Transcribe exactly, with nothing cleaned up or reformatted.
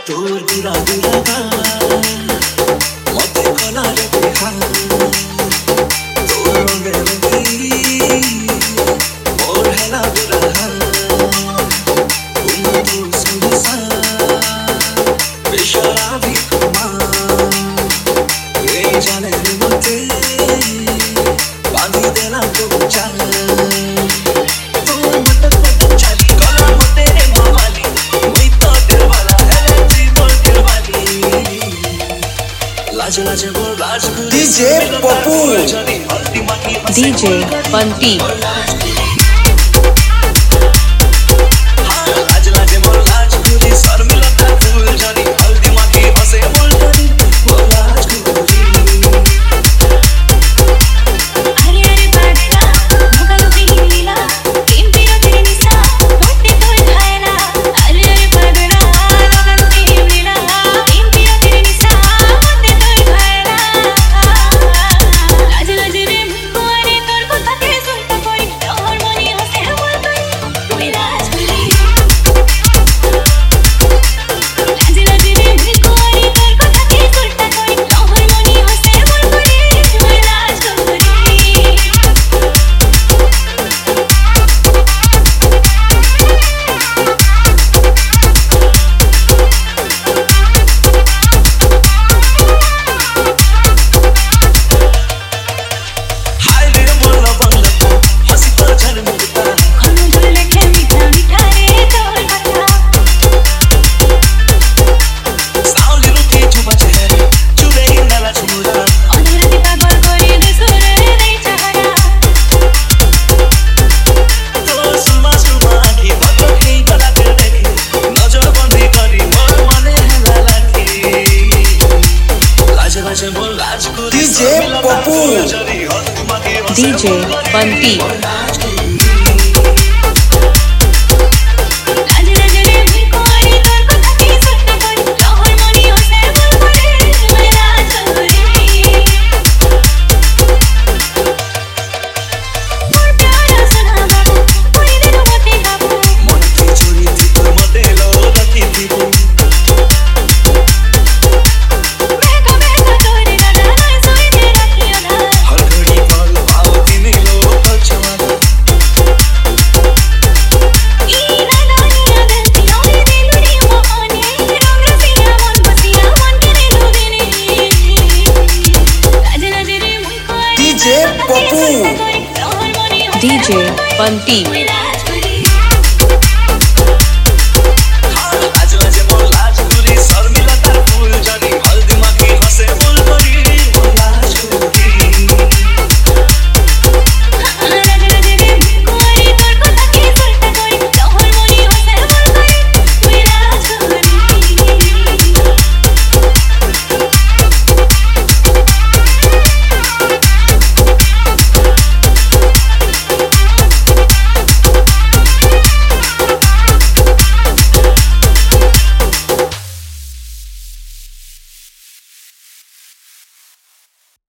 তোর গুড়া গুড়া গান মতে কলারে বিহা তোর রঙে রঙি মোর হেলা গুড়া তুমি তো সুরসা বেশরাবি কুমা এই জানে মতে বাঁধি দেলা তো চাল D J Papu D J Bunty D J Papu D J Bunty D J Bunty